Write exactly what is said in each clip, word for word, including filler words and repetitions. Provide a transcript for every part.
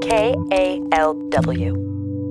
K A L W.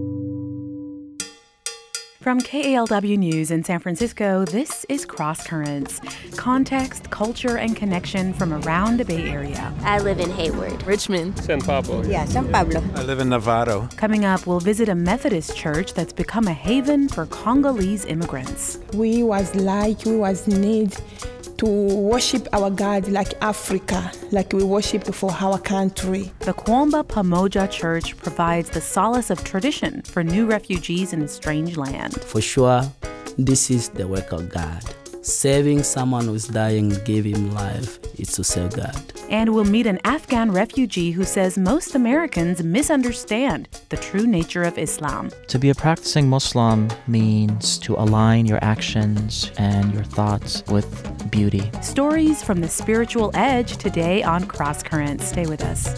From K A L W News in San Francisco, this is Cross Currents. Context, culture, and connection from around the Bay Area. I live in Hayward. Richmond. San Pablo. Yeah, San Pablo. I live in Novato. Coming up, we'll visit a Methodist church that's become a haven for Congolese immigrants. We was like, we was need to worship our God like Africa, like we worship for our country. The Kwamba Pamoja Church provides the solace of tradition for new refugees in a strange land. For sure, this is the work of God. Saving someone who's dying, give him life, it's to serve God. And we'll meet an Afghan refugee who says most Americans misunderstand the true nature of Islam. To be a practicing Muslim means to align your actions and your thoughts with beauty. Stories from the spiritual edge today on Cross Currents. Stay with us.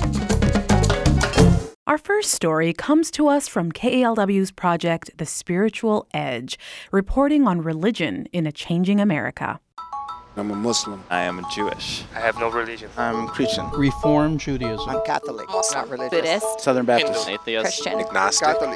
Our first story comes to us from K A L W's project, The Spiritual Edge, reporting on religion in a changing America. I'm a Muslim. I am Jewish. I have no religion. I'm Christian. Reform Judaism. I'm Catholic. Muslim. Not religious. Buddhist. Southern Baptist. Hindu. Atheist. Christian. Agnostic. Catholic.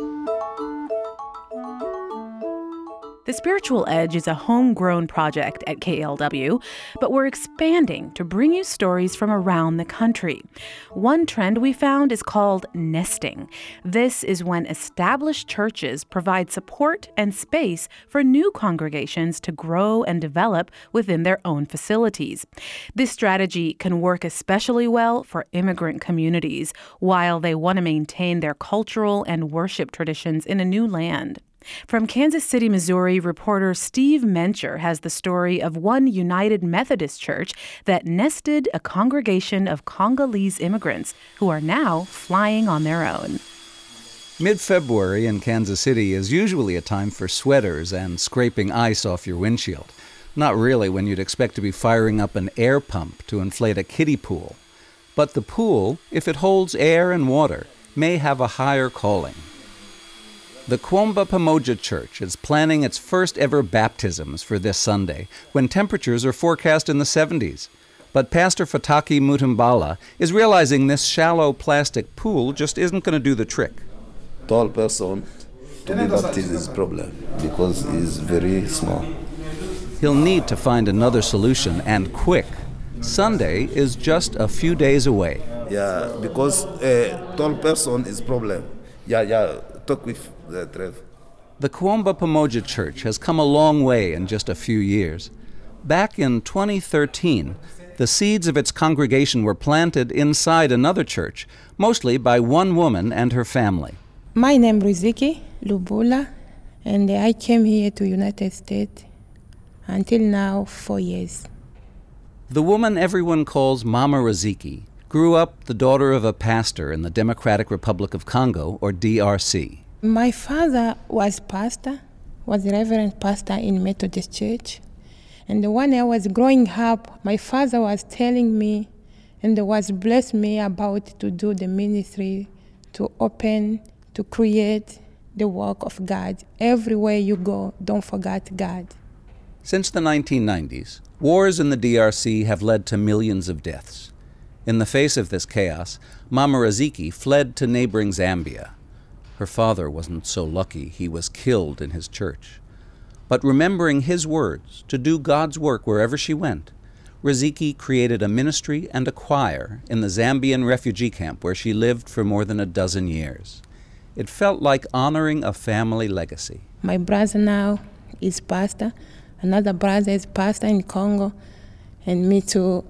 The Spiritual Edge is a homegrown project at K A L W, but we're expanding to bring you stories from around the country. One trend we found is called nesting. This is when established churches provide support and space for new congregations to grow and develop within their own facilities. This strategy can work especially well for immigrant communities while they want to maintain their cultural and worship traditions in a new land. From Kansas City, Missouri, reporter Steve Mencher has the story of one United Methodist church that nested a congregation of Congolese immigrants who are now flying on their own. Mid-February in Kansas City is usually a time for sweaters and scraping ice off your windshield. Not really when you'd expect to be firing up an air pump to inflate a kiddie pool. But the pool, if it holds air and water, may have a higher calling. The Kwamba Pamoja Church is planning its first ever baptisms for this Sunday, when temperatures are forecast in the seventies. But Pastor Fataki Mutumbala is realizing this shallow plastic pool just isn't going to do the trick. Tall person to be baptized is a problem because he's very small. He'll need to find another solution, and quick. Sunday is just a few days away. Yeah, because a tall person is problem. Yeah, yeah, talk with the Trev. The Kwamba Pamoja Church has come a long way in just a few years. Back in twenty thirteen, the seeds of its congregation were planted inside another church, mostly by one woman and her family. My name is Riziki Lubula, and I came here to United States until now, four years. The woman everyone calls Mama Riziki grew up the daughter of a pastor in the Democratic Republic of Congo, or D R C. My father was pastor, was reverend pastor in Methodist Church. And when I was growing up, my father was telling me and was blessed me about to do the ministry, to open, to create the work of God. Everywhere you go, don't forget God. Since the nineteen nineties, wars in the D R C have led to millions of deaths. In the face of this chaos, Mama Riziki fled to neighboring Zambia. Her father wasn't so lucky; he was killed in his church. But remembering his words to do God's work wherever she went, Riziki created a ministry and a choir in the Zambian refugee camp where she lived for more than a dozen years. It felt like honoring a family legacy. My brother now is pastor. Another brother is pastor in Congo. And me too,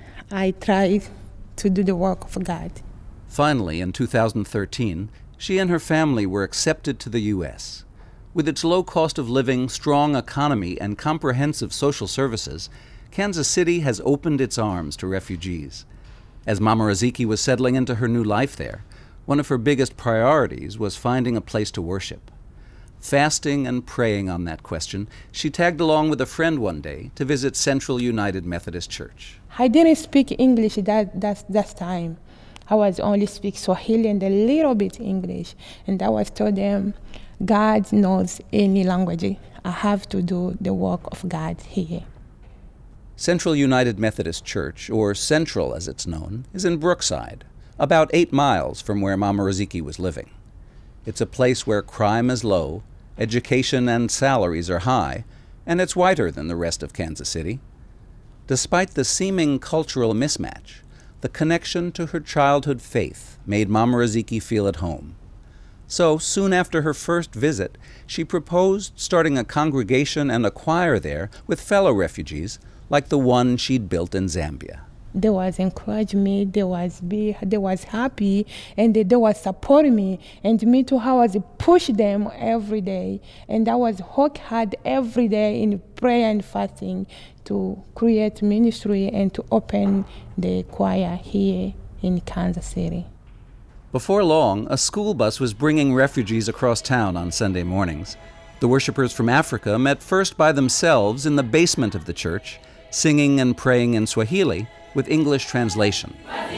I tried to do the work of God. Finally, in two thousand thirteen, she and her family were accepted to the U S With its low cost of living, strong economy, and comprehensive social services, Kansas City has opened its arms to refugees. As Mama Riziki was settling into her new life there, one of her biggest priorities was finding a place to worship. Fasting and praying on that question, she tagged along with a friend one day to visit Central United Methodist Church. I didn't speak English that, that, that time. I was only speak Swahili and a little bit English. And I was told them, God knows any language. I have to do the work of God here. Central United Methodist Church, or Central as it's known, is in Brookside, about eight miles from where Mama Riziki was living. It's a place where crime is low, education and salaries are high, and it's whiter than the rest of Kansas City. Despite the seeming cultural mismatch, the connection to her childhood faith made Mama Riziki feel at home. So, soon after her first visit, she proposed starting a congregation and a choir there with fellow refugees, like the one she'd built in Zambia. They was encourage me, they was be, they was happy, and they, they was support me. And me too, I was push them every day. And I was work hard every day in prayer and fasting to create ministry and to open the choir here in Kansas City. Before long, a school bus was bringing refugees across town on Sunday mornings. The worshipers from Africa met first by themselves in the basement of the church, singing and praying in Swahili with English translation.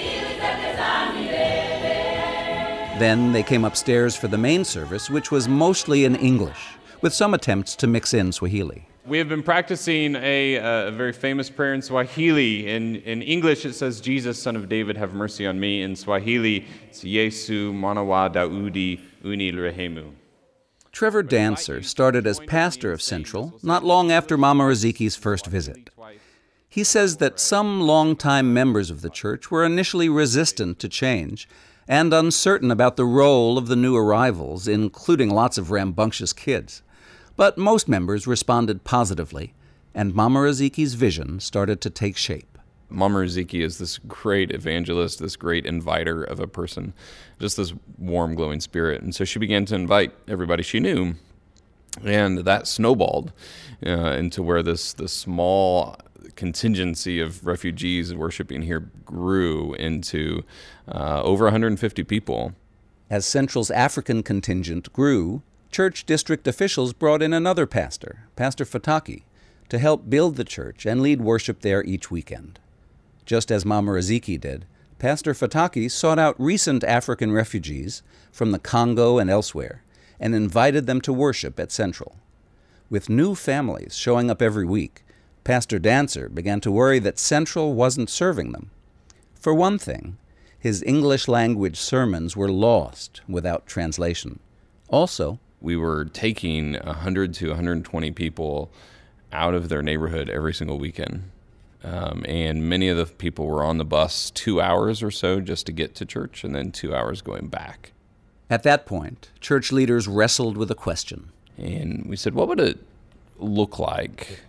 Then they came upstairs for the main service, which was mostly in English, with some attempts to mix in Swahili. We have been practicing a, a very famous prayer in Swahili. In, in English, it says, Jesus, son of David, have mercy on me. In Swahili, it's Yesu, mwana wa Daudi, uni rehemu. Trevor Dancer started as pastor of Central not long after Mama Riziki's first visit. He says that some longtime members of the church were initially resistant to change and uncertain about the role of the new arrivals, including lots of rambunctious kids. But most members responded positively, and Mama Riziki's vision started to take shape. Mama Riziki is this great evangelist, this great inviter of a person, just this warm, glowing spirit. And so she began to invite everybody she knew, and that snowballed uh, into where this, this small contingency of refugees worshiping here grew into uh, over one hundred fifty people. As Central's African contingent grew, church district officials brought in another pastor, Pastor Fataki, to help build the church and lead worship there each weekend. Just as Mama Riziki did, Pastor Fataki sought out recent African refugees from the Congo and elsewhere and invited them to worship at Central. With new families showing up every week, Pastor Dancer began to worry that Central wasn't serving them. For one thing, his English-language sermons were lost without translation. Also, we were taking one hundred to one hundred twenty people out of their neighborhood every single weekend. Um, and many of the people were on the bus two hours or so just to get to church, and then two hours going back. At that point, church leaders wrestled with a question. And we said, what would it look like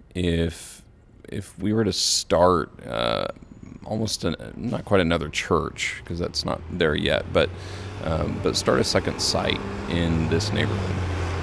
if if we were to start uh, almost an, not quite another church, because that's not there yet, but um, but start a second site in this neighborhood.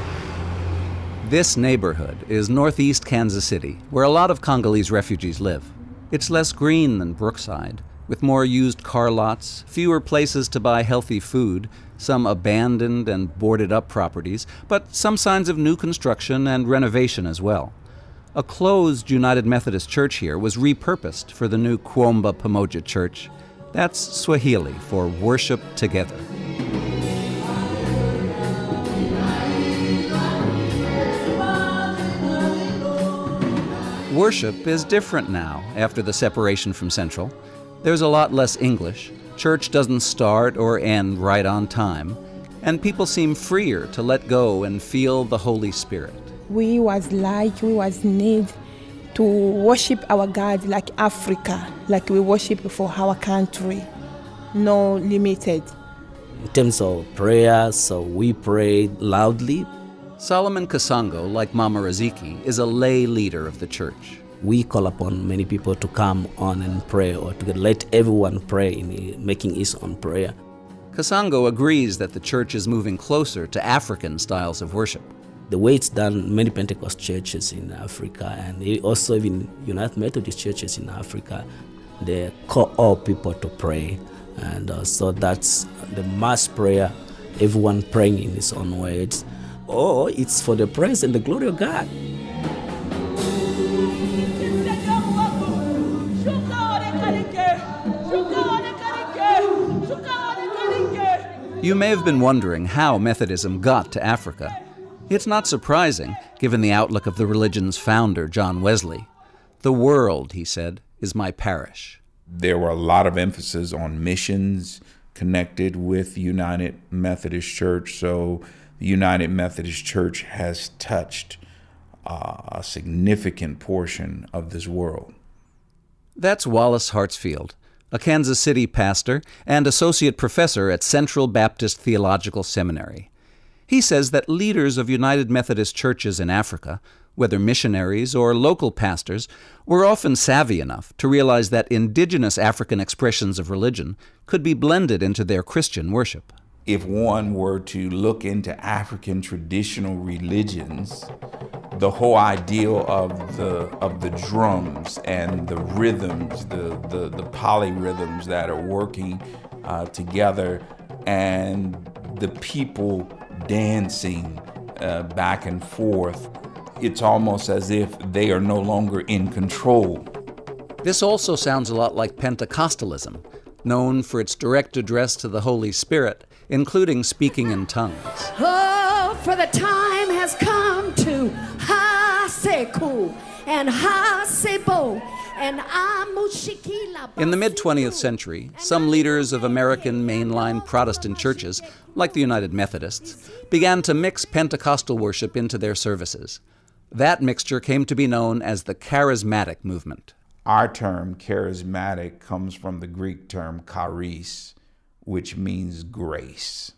This neighborhood is northeast Kansas City, where a lot of Congolese refugees live. It's less green than Brookside, with more used car lots, fewer places to buy healthy food, some abandoned and boarded up properties, but some signs of new construction and renovation as well. A closed United Methodist Church here was repurposed for the new Kuomba Pamoja Church. That's Swahili for worship together. Worship is different now after the separation from Central. There's a lot less English, church doesn't start or end right on time, and people seem freer to let go and feel the Holy Spirit. We was like, we was need to worship our God like Africa, like we worship for our country, no limited. In terms of prayer, so we pray loudly. Solomon Kasango, like Mama Riziki, is a lay leader of the church. We call upon many people to come on and pray, or to let everyone pray in making his own prayer. Kasango agrees that the church is moving closer to African styles of worship. The way it's done, many Pentecost churches in Africa, and also even United Methodist churches in Africa, they call all people to pray. And uh, so that's the mass prayer, everyone praying in his own words. Or it's for the praise and the glory of God. You may have been wondering how Methodism got to Africa. It's not surprising, given the outlook of the religion's founder, John Wesley. The world, he said, is my parish. There were a lot of emphasis on missions connected with United Methodist Church. So the United Methodist Church has touched uh, a significant portion of this world. That's Wallace Hartsfield, a Kansas City pastor and associate professor at Central Baptist Theological Seminary. He says that leaders of United Methodist churches in Africa, whether missionaries or local pastors, were often savvy enough to realize that indigenous African expressions of religion could be blended into their Christian worship. If one were to look into African traditional religions, the whole idea of the of the drums and the rhythms, the the, the polyrhythms that are working uh, together, and the people dancing uh, back and forth, it's almost as if they are no longer in control. This also sounds a lot like Pentecostalism, known for its direct address to the Holy Spirit, including speaking in tongues. Oh, for the time has come to Ha-se-ku and Ha-se-bo and Amushikila. In the mid-twentieth century, some leaders of American mainline Protestant churches, like the United Methodists, began to mix Pentecostal worship into their services. That mixture came to be known as the Charismatic movement. Our term, charismatic, comes from the Greek term charis, which means grace.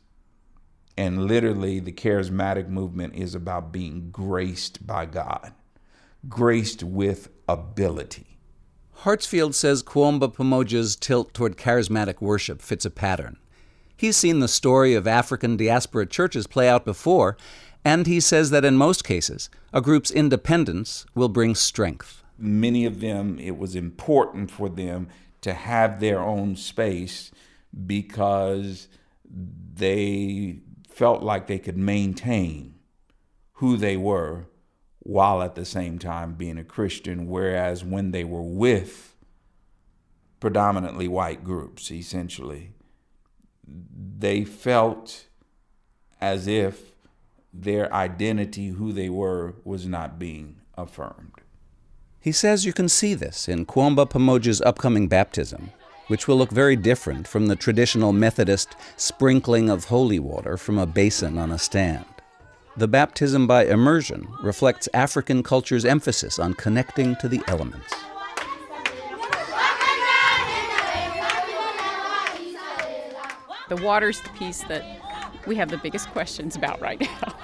And literally, the charismatic movement is about being graced by God, graced with ability. Hartsfield says Kuomba Pamoja's tilt toward charismatic worship fits a pattern. He's seen the story of African diaspora churches play out before, and he says that in most cases, a group's independence will bring strength. Many of them, it was important for them to have their own space because they felt like they could maintain who they were while at the same time being a Christian, whereas when they were with predominantly white groups, essentially, they felt as if their identity, who they were, was not being affirmed. He says you can see this in Kuomba Pamoja's upcoming baptism, which will look very different from the traditional Methodist sprinkling of holy water from a basin on a stand. The baptism by immersion reflects African culture's emphasis on connecting to the elements. The water's the piece that we have the biggest questions about right now.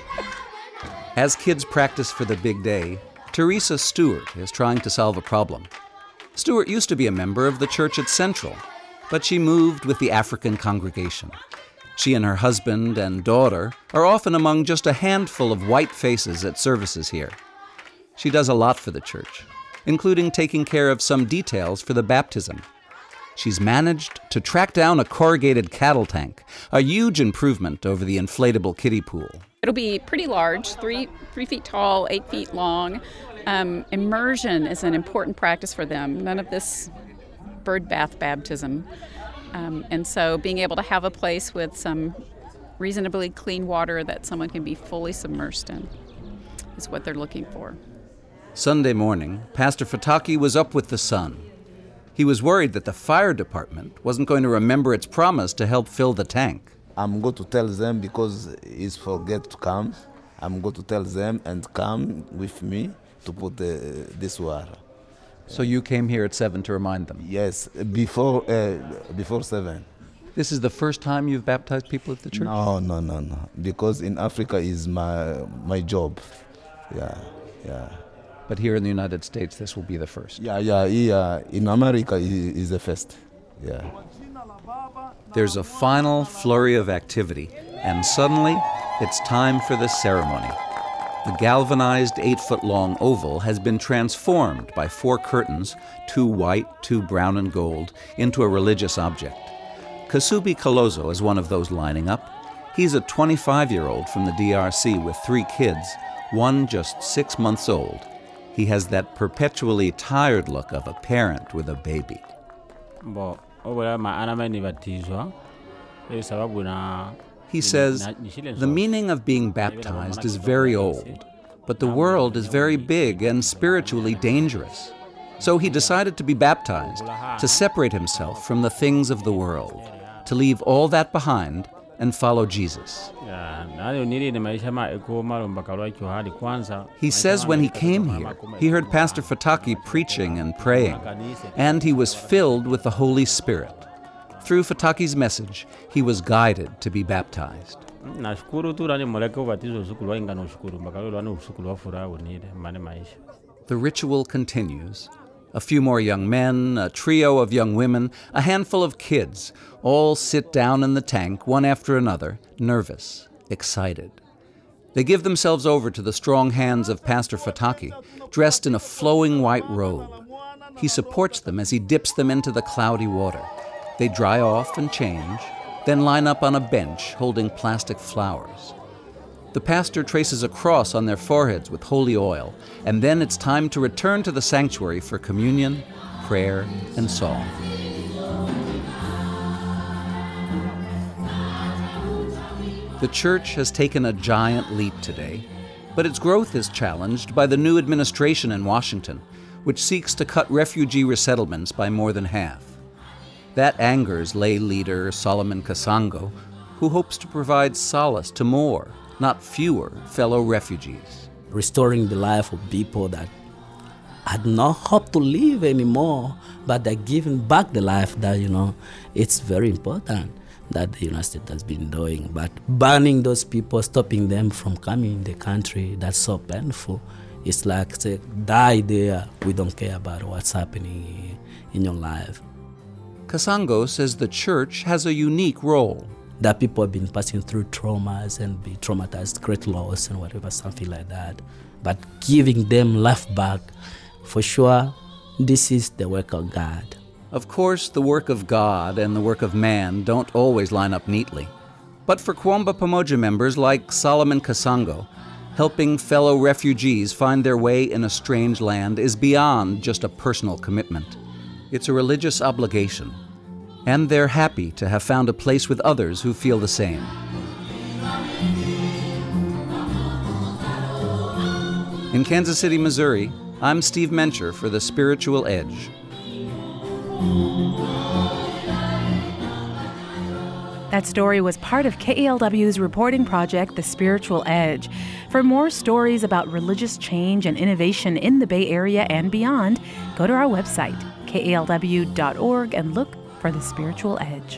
As kids practice for the big day, Teresa Stewart is trying to solve a problem. Stewart used to be a member of the church at Central, but she moved with the African congregation. She and her husband and daughter are often among just a handful of white faces at services here. She does a lot for the church, including taking care of some details for the baptism. She's managed to track down a corrugated cattle tank, a huge improvement over the inflatable kiddie pool. It'll be pretty large, three three feet tall, eight feet long. Um, immersion is an important practice for them. None of this bird bath baptism. Um, and so being able to have a place with some reasonably clean water that someone can be fully submersed in is what they're looking for. Sunday morning, Pastor Fataki was up with the sun. He was worried that the fire department wasn't going to remember its promise to help fill the tank. I'm going to tell them because it's forget to come. I'm going to tell them and come with me to put the, this water. So you came here at seven to remind them? Yes, before uh, before seven. This is the first time you've baptized people at the church? No, no, no, no. Because in Africa is my my job. Yeah, yeah. But here in the United States, this will be the first? Yeah, yeah, yeah. In America is is the first. Yeah. There's a final flurry of activity, and suddenly, it's time for the ceremony. The galvanized eight-foot-long oval has been transformed by four curtains, two white, two brown and gold, into a religious object. Kasubi Kalozo is one of those lining up. He's a twenty-five-year-old from the D R C with three kids, one just six months old. He has that perpetually tired look of a parent with a baby. He says, the meaning of being baptized is very old, but the world is very big and spiritually dangerous. So he decided to be baptized, to separate himself from the things of the world, to leave all that behind and follow Jesus. He says when he came here, he heard Pastor Fataki preaching and praying, and he was filled with the Holy Spirit. Through Fataki's message, he was guided to be baptized. The ritual continues. A few more young men, a trio of young women, a handful of kids, all sit down in the tank, one after another, nervous, excited. They give themselves over to the strong hands of Pastor Fataki, dressed in a flowing white robe. He supports them as he dips them into the cloudy water. They dry off and change, then line up on a bench holding plastic flowers. The pastor traces a cross on their foreheads with holy oil, and then it's time to return to the sanctuary for communion, prayer, and song. The church has taken a giant leap today, but its growth is challenged by the new administration in Washington, which seeks to cut refugee resettlements by more than half. That angers lay leader Solomon Kasango, who hopes to provide solace to more, not fewer, fellow refugees. Restoring the life of people that had no hope to live anymore, but they're giving back the life that, you know, it's very important that the United States has been doing. But banning those people, stopping them from coming in the country, that's so painful. It's like, say, die there, we don't care about what's happening in your life. Kasango says the church has a unique role. That people have been passing through traumas and be traumatized, great loss and whatever, something like that. But giving them life back, for sure, this is the work of God. Of course, the work of God and the work of man don't always line up neatly. But for Kwamba Pamoja members like Solomon Kasango, helping fellow refugees find their way in a strange land is beyond just a personal commitment. It's a religious obligation. And they're happy to have found a place with others who feel the same. In Kansas City, Missouri, I'm Steve Mencher for The Spiritual Edge. That story was part of K A L W's reporting project, The Spiritual Edge. For more stories about religious change and innovation in the Bay Area and beyond, go to our website, K A L W dot org, and look for The Spiritual Edge.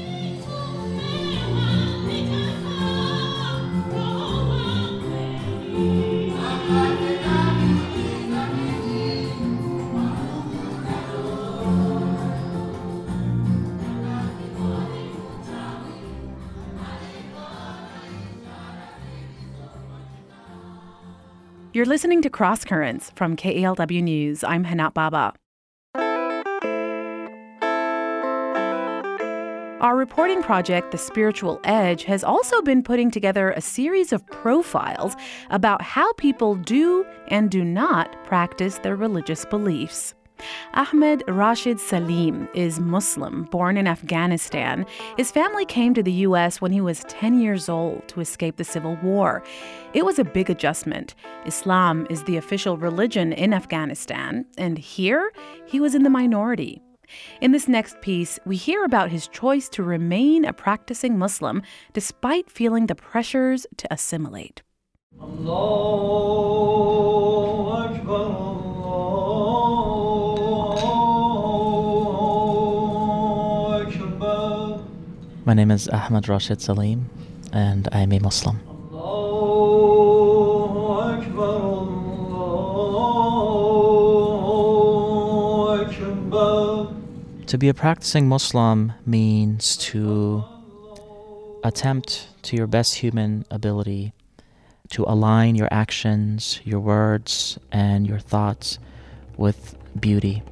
You're listening to Cross Currents from K A L W News. I'm Hanat Baba. Our reporting project, The Spiritual Edge, has also been putting together a series of profiles about how people do and do not practice their religious beliefs. Ahmed Rashid Salim is Muslim, born in Afghanistan. His family came to the U S when he was ten years old to escape the civil war. It was a big adjustment. Islam is the official religion in Afghanistan, and here he was in the minority. In this next piece, we hear about his choice to remain a practicing Muslim despite feeling the pressures to assimilate. Allahu Akbar, Allahu Akbar. My name is Ahmed Rashid Salim, and I am a Muslim. Allahu Akbar, Allahu Akbar. To be a practicing Muslim means to attempt to your best human ability to align your actions, your words, and your thoughts with beauty.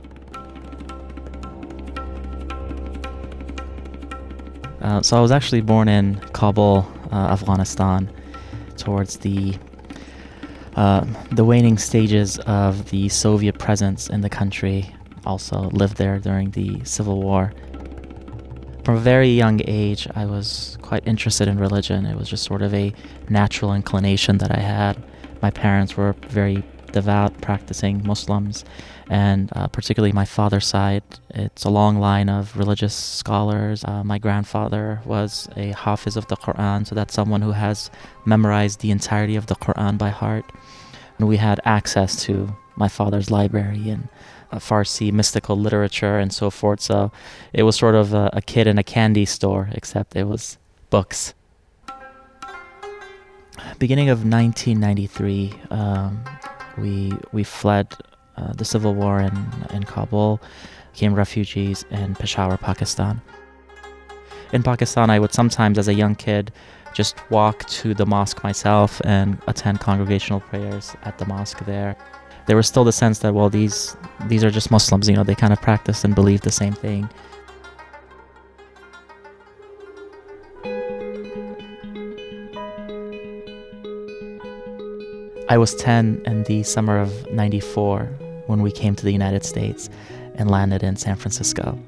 Uh, so I was actually born in Kabul, uh, Afghanistan, towards the uh, the waning stages of the Soviet presence in the country. Also lived there during the Civil War. From a very young age, I was quite interested in religion. It was just sort of a natural inclination that I had. My parents were very devout, practicing Muslims, and uh, particularly my father's side, it's a long line of religious scholars. Uh, my grandfather was a Hafiz of the Quran, so that's someone who has memorized the entirety of the Quran by heart. And we had access to my father's library and uh, Farsi mystical literature and so forth, so it was sort of a, a kid in a candy store, except it was books. Beginning of nineteen ninety-three, um, we we fled uh, the civil war in, in Kabul, became refugees in Peshawar, Pakistan. In Pakistan, I would sometimes, as a young kid, just walk to the mosque myself and attend congregational prayers at the mosque there. There was still the sense that, well, these these are just Muslims, you know, they kind of practice and believe the same thing. I was ten in the summer of ninety-four when we came to the United States and landed in San Francisco.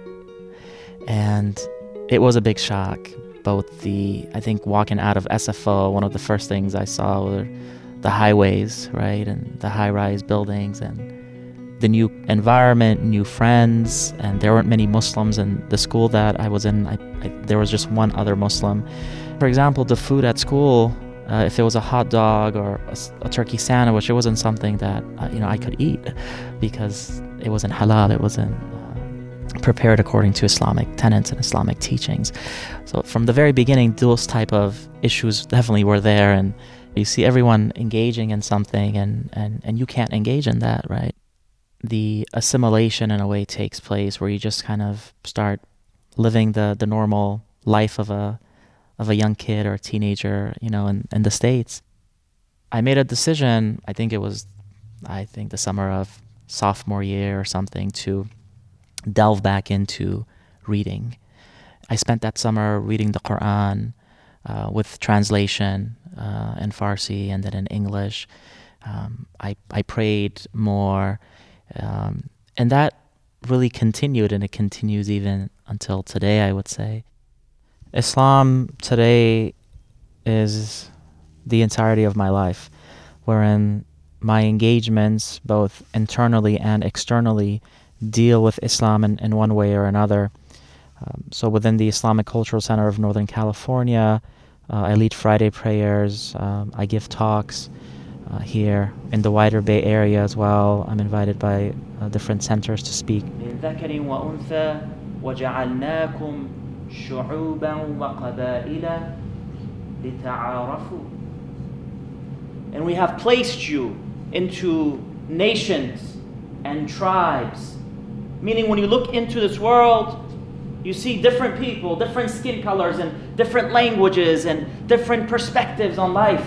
And it was a big shock. Both the, I think walking out of S F O, one of the first things I saw were the highways, right? And the high-rise buildings and the new environment, new friends, and there weren't many Muslims in the school that I was in. I, I, there was just one other Muslim. For example, the food at school, Uh, if it was a hot dog or a, a turkey sandwich, it wasn't something that uh, you know I could eat because it wasn't halal. It wasn't uh, prepared according to Islamic tenets and Islamic teachings. So from the very beginning, those type of issues definitely were there, and you see everyone engaging in something, and and and you can't engage in that, right? The assimilation in a way takes place where you just kind of start living the the normal life of a of a young kid or a teenager, you know, in, in the States. I made a decision, I think it was, I think the summer of sophomore year or something, to delve back into reading. I spent that summer reading the Quran uh, with translation uh, in Farsi and then in English. Um, I, I prayed more, um, and that really continued, and it continues even until today, I would say. Islam today is the entirety of my life, wherein my engagements, both internally and externally, deal with Islam in, in one way or another. Um, so within the Islamic Cultural Center of Northern California, uh, I lead Friday prayers, um, I give talks uh, here in the wider Bay Area as well. I'm invited by uh, different centers to speak. شعوبا وقبائل لتعارفوا. And we have placed you into nations and tribes. Meaning when you look into this world, you see different people, different skin colors, and different languages, and different perspectives on life.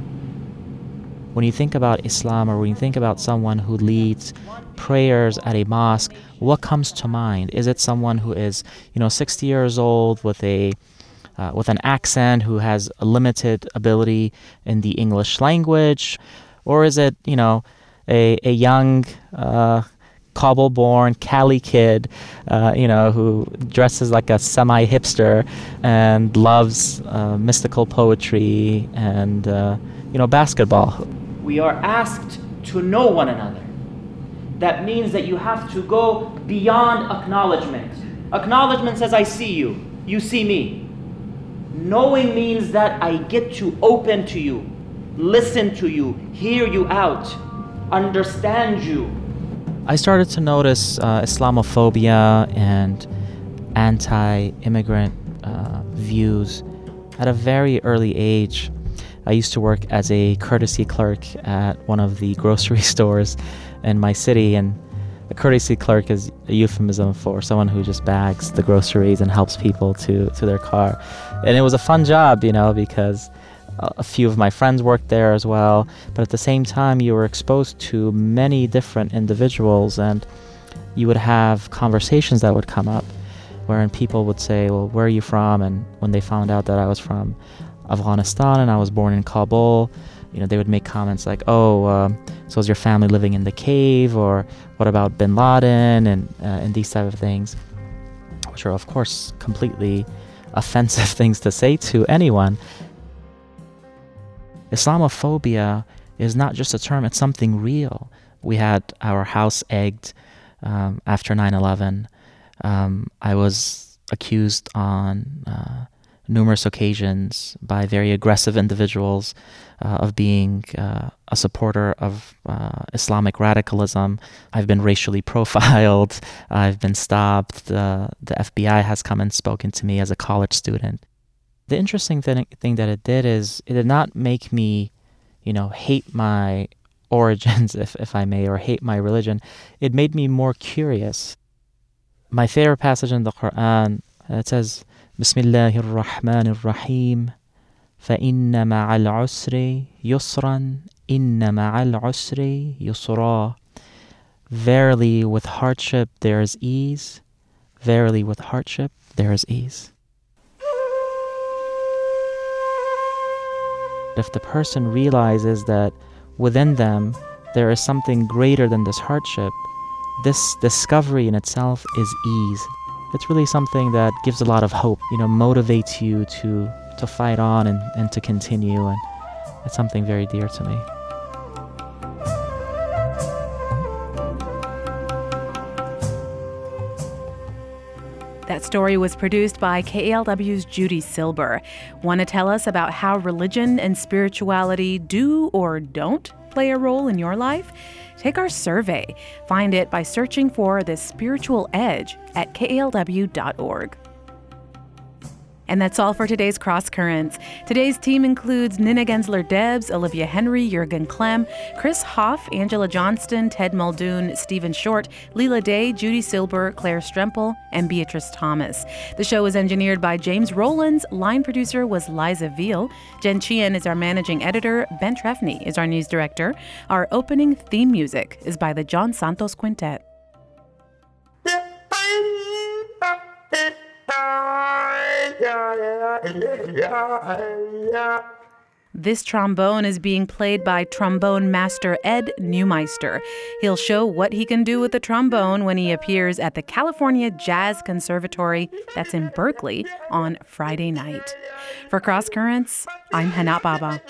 When you think about Islam, or when you think about someone who leads prayers at a mosque, what comes to mind? Is it someone who is, you know, sixty years old with a uh, with an accent, who has a limited ability in the English language, or is it, you know, a a young uh, Kabul-born Cali kid, uh, you know, who dresses like a semi-hipster and loves uh, mystical poetry and uh, you know, basketball? We are asked to know one another. That means that you have to go beyond acknowledgement. Acknowledgement says, I see you, you see me. Knowing means that I get to open to you, listen to you, hear you out, understand you. I started to notice uh, Islamophobia and anti-immigrant uh, views at a very early age. I used to work as a courtesy clerk at one of the grocery stores in my city, and a courtesy clerk is a euphemism for someone who just bags the groceries and helps people to, to their car. And it was a fun job, you know, because a few of my friends worked there as well, but at the same time you were exposed to many different individuals, and you would have conversations that would come up wherein people would say, well, where are you from? And when they found out that I was from Afghanistan and I was born in Kabul, you know, they would make comments like, oh, um, so is your family living in the cave? Or what about Bin Laden? And, uh, and these type of things, which are, of course, completely offensive things to say to anyone. Islamophobia is not just a term, it's something real. We had our house egged um, after nine eleven. Um, I was accused on uh, numerous occasions by very aggressive individuals uh, of being uh, a supporter of uh, Islamic radicalism. I've been racially profiled. I've been stopped. Uh, the F B I has come and spoken to me as a college student. The interesting thing, thing that it did is it did not make me, you know, hate my origins, if, if I may, or hate my religion. It made me more curious. My favorite passage in the Quran, it says, Bismillahir Rahmanir Rahim, فَإِنَّ مَعَ الْعُسْرِ يُسْرًا إِنَّ مَعَ الْعُسْرِ يُسْرًا. Verily with hardship there is ease. Verily with hardship there is ease. If the person realizes that within them there is something greater than this hardship, this discovery in itself is ease. It's really something that gives a lot of hope, you know, motivates you to, to fight on and, and to continue, and it's something very dear to me. That story was produced by K A L W's Judy Silber. Want to tell us about how religion and spirituality do or don't play a role in your life? Take our survey. Find it by searching for The Spiritual Edge at K A L W dot org. And that's all for today's Cross Currents. Today's team includes Nina Gensler-Debs, Olivia Henry, Jurgen Clem, Chris Hoff, Angela Johnston, Ted Muldoon, Stephen Short, Leela Day, Judy Silber, Claire Strempel, and Beatrice Thomas. The show was engineered by James Rowlands. Line producer was Liza Veal. Jen Chien is our managing editor. Ben Trefny is our news director. Our opening theme music is by the John Santos Quintet. This trombone is being played by trombone master Ed Neumeister. He'll show what he can do with the trombone when he appears at the California Jazz Conservatory, that's in Berkeley, on Friday night. For Cross Currents, I'm Hanat Baba.